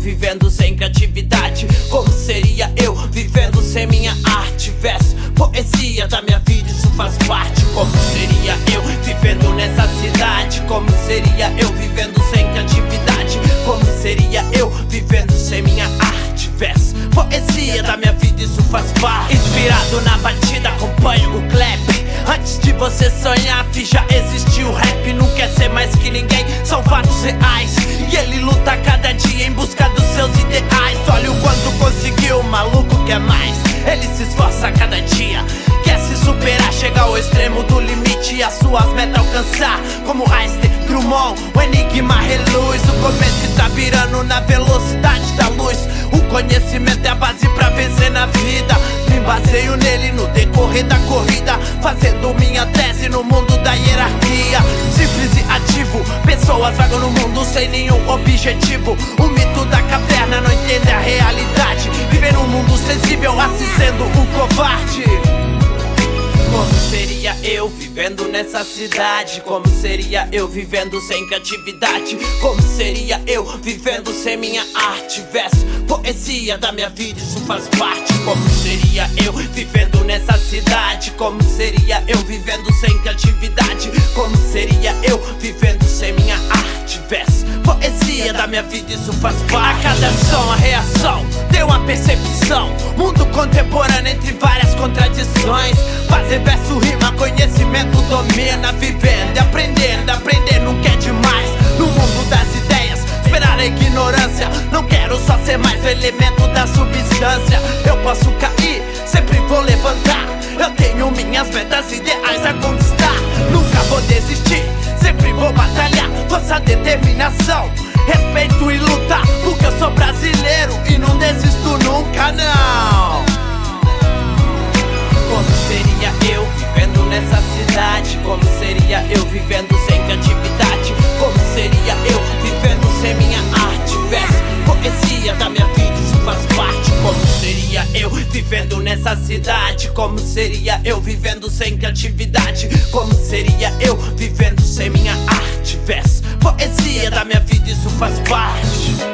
vivendo sem criatividade? Como seria eu vivendo sem minha arte? Verso, poesia da minha vida, isso faz parte. Como seria eu vivendo nessa cidade? Como seria eu vivendo sem criatividade? Como seria eu vivendo sem minha arte? Verso, poesia da minha vida, isso faz parte. Inspirado na batida, acompanho o clap. Antes de você sonhar, já existiu o rap. Não quer ser mais que ninguém, são fatos reais. E ele luta cada dia em busca dos seus ideais. Olha o quanto conseguiu, o maluco quer mais. Ele se esforça cada dia, quer se superar, chegar ao extremo do limite e as suas metas alcançar. Como Einstein, Drummond, o enigma reluz. O cometa tá virando na velocidade da luz. O conhecimento é a base pra vencer na vida. Me baseio nele no decorrer da corrida, fazendo minha tese no mundo da hierarquia. Simples e ativo, pessoas vagam no mundo sem nenhum objetivo. O mito da caverna não entende a realidade. Viver num mundo sensível, assim sendo um covarde. Como seria eu vivendo nessa cidade? Como seria eu vivendo sem criatividade? Como seria eu vivendo sem minha arte? Verso, poesia da minha vida, isso faz parte. Como seria eu vivendo nessa cidade? Como seria eu vivendo sem criatividade? Como seria eu vivendo sem minha arte? Verso, poesia da minha vida, isso faz parte. A cada som, a reação, deu uma percepção. Mundo contemporâneo entre várias contradições. Fazer verso, rima, conhecimento domina. Vivendo e aprendendo, aprender nunca é demais. No mundo das ideias, esperar a ignorância. Não quero só ser mais o elemento da substância. Eu posso cair, sempre vou levantar. Eu tenho minhas metas ideais a conquistar. Nunca vou desistir, sempre vou batalhar. Força, determinação, respeito e luta. Porque eu sou brasileiro e não desisto nunca, não. Como seria eu vivendo nessa cidade? Como seria eu vivendo sem criatividade? Como seria eu vivendo sem minha arte? Verso, poesia da minha vida, isso faz parte. Como seria eu vivendo nessa cidade? Como seria eu vivendo sem criatividade? Como seria eu vivendo sem minha arte? Verso, poesia da minha vida, isso faz parte.